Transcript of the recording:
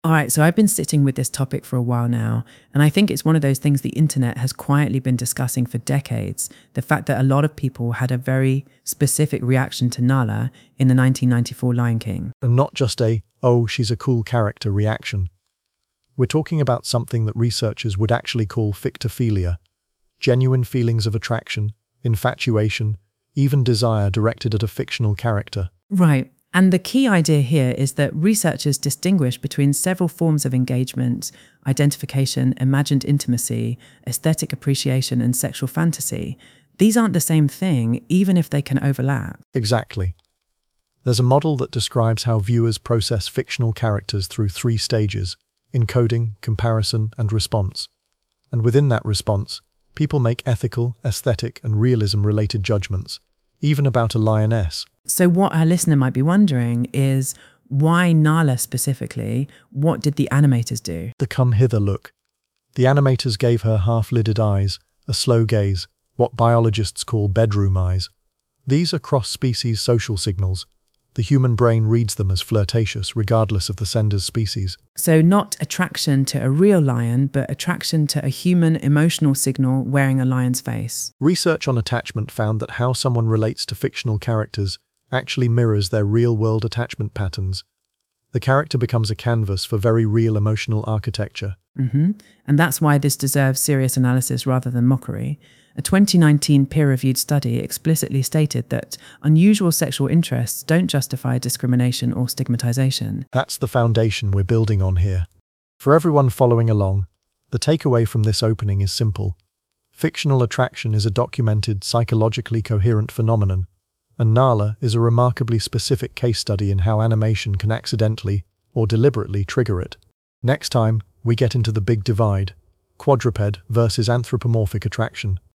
All right, so I've been sitting with this topic for a while now, and I think it's one of those things the internet has quietly been discussing for decades. The fact that a lot of people had a very specific reaction to Nala in the 1994 Lion King. And not just a, oh, she's a cool character reaction. We're talking about something that researchers would actually call fictophilia, genuine feelings of attraction, infatuation, even desire directed at a fictional character. Right. And the key idea here is that researchers distinguish between several forms of engagement: identification, imagined intimacy, aesthetic appreciation, and sexual fantasy. These aren't the same thing, even if they can overlap. Exactly. There's a model that describes how viewers process fictional characters through 3 stages: encoding, comparison, and response. And within that response, people make ethical, aesthetic, and realism-related judgments, even about a lioness. So what our listener might be wondering is, why Nala specifically? What did the animators do? The come hither look. The animators gave her half-lidded eyes, a slow gaze, what biologists call bedroom eyes. These are cross-species social signals. The human brain reads them as flirtatious regardless of the sender's species. So not attraction to a real lion, but attraction to a human emotional signal wearing a lion's face. Research on attachment found that how someone relates to fictional characters actually mirrors their real-world attachment patterns. The character becomes a canvas for very real emotional architecture. And that's why this deserves serious analysis rather than mockery. A 2019 peer-reviewed study explicitly stated that unusual sexual interests don't justify discrimination or stigmatization. That's the foundation we're building on here. For everyone following along, the takeaway from this opening is simple. Fictional attraction is a documented, psychologically coherent phenomenon, and Nala is a remarkably specific case study in how animation can accidentally or deliberately trigger it. Next time, we get into the big divide: quadruped versus anthropomorphic attraction.